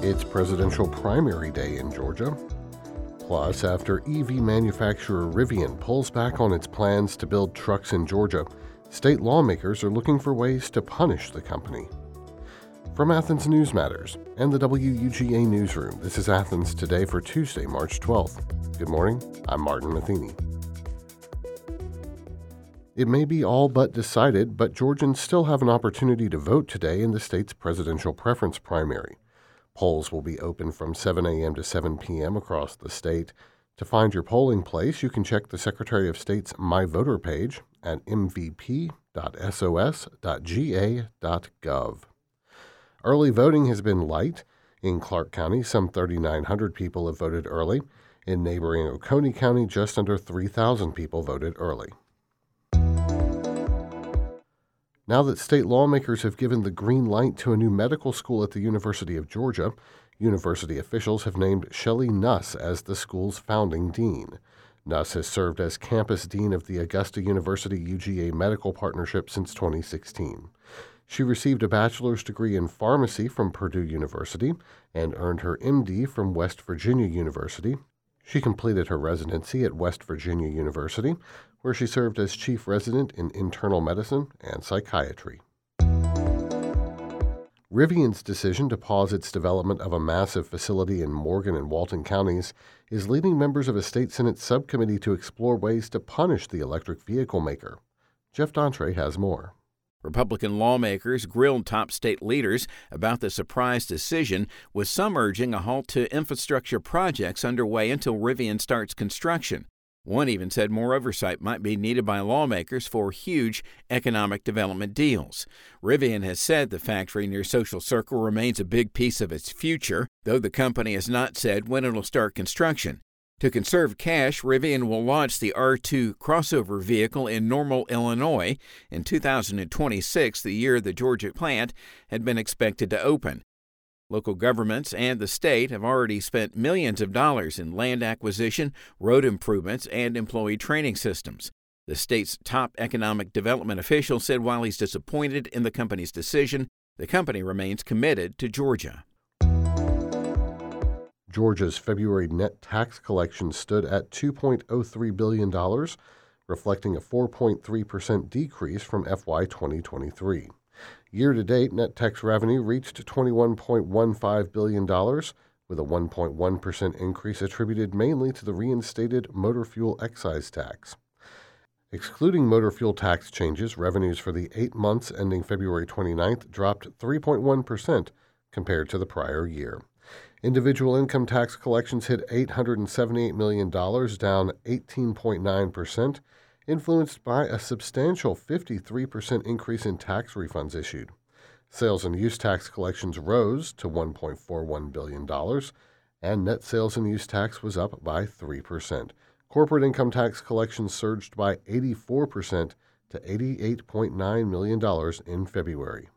It's presidential primary day in Georgia. Plus, after EV manufacturer Rivian pulls back on its plans to build trucks in Georgia, state lawmakers are looking for ways to punish the company. From Athens News Matters and the WUGA Newsroom, this is Athens Today for Tuesday, March 12th. Good morning, I'm Martin Matheny. It may be all but decided, but Georgians still have an opportunity to vote today in the state's presidential preference primary. Polls will be open from 7 a.m. to 7 p.m. across the state. To find your polling place, you can check the Secretary of State's My Voter page at mvp.sos.ga.gov. Early voting has been light. In Clark County, some 3,900 people have voted early. In neighboring Oconee County, just under 3,000 people voted early. Now that state lawmakers have given the green light to a new medical school at the University of Georgia, university officials have named Shelley Nuss as the school's founding dean. Nuss has served as campus dean of the Augusta University UGA Medical Partnership since 2016. She received a bachelor's degree in pharmacy from Purdue University and earned her MD from West Virginia University. She completed her residency at West Virginia University, where she served as chief resident in internal medicine and psychiatry. Rivian's decision to pause its development of a massive facility in Morgan and Walton counties is leading members of a state Senate subcommittee to explore ways to punish the electric vehicle maker. Jeff Dontre has more. Republican lawmakers grilled top state leaders about the surprise decision, with some urging a halt to infrastructure projects underway until Rivian starts construction. One even said more oversight might be needed by lawmakers for huge economic development deals. Rivian has said the factory near Social Circle remains a big piece of its future, though the company has not said when it'll start construction. To conserve cash, Rivian will launch the R2 crossover vehicle in Normal, Illinois in 2026, the year the Georgia plant had been expected to open. Local governments and the state have already spent millions of dollars in land acquisition, road improvements, and employee training systems. The state's top economic development official said while he's disappointed in the company's decision, the company remains committed to Georgia. Georgia's February net tax collection stood at $2.03 billion, reflecting a 4.3% decrease from FY 2023. Year-to-date, net tax revenue reached $21.15 billion, with a 1.1% increase attributed mainly to the reinstated motor fuel excise tax. Excluding motor fuel tax changes, revenues for the 8 months ending February 29th dropped 3.1% compared to the prior year. Individual income tax collections hit $878 million, down 18.9%, influenced by a substantial 53% increase in tax refunds issued. Sales and use tax collections rose to $1.41 billion, and net sales and use tax was up by 3%. Corporate income tax collections surged by 84% to $88.9 million in February.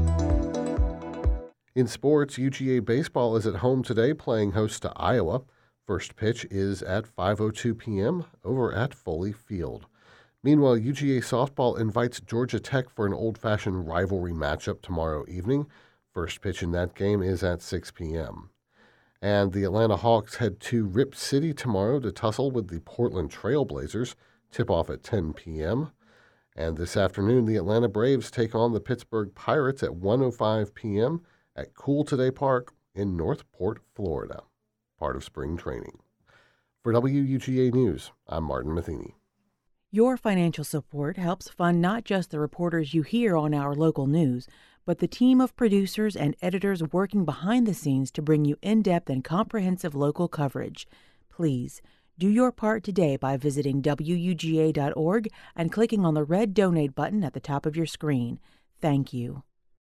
In sports, UGA baseball is at home today playing host to Iowa. First pitch is at 5:02 p.m. over at Foley Field. Meanwhile, UGA softball invites Georgia Tech for an old-fashioned rivalry matchup tomorrow evening. First pitch in that game is at 6 p.m. And the Atlanta Hawks head to Rip City tomorrow to tussle with the Portland Trail Blazers. Tip-off at 10 p.m. And this afternoon, the Atlanta Braves take on the Pittsburgh Pirates at 1:05 p.m. at Cool Today Park in Northport, Florida, part of spring training. For WUGA News, I'm Martin Matheny. Your financial support helps fund not just the reporters you hear on our local news, but the team of producers and editors working behind the scenes to bring you in-depth and comprehensive local coverage. Please, do your part today by visiting WUGA.org and clicking on the red Donate button at the top of your screen. Thank you.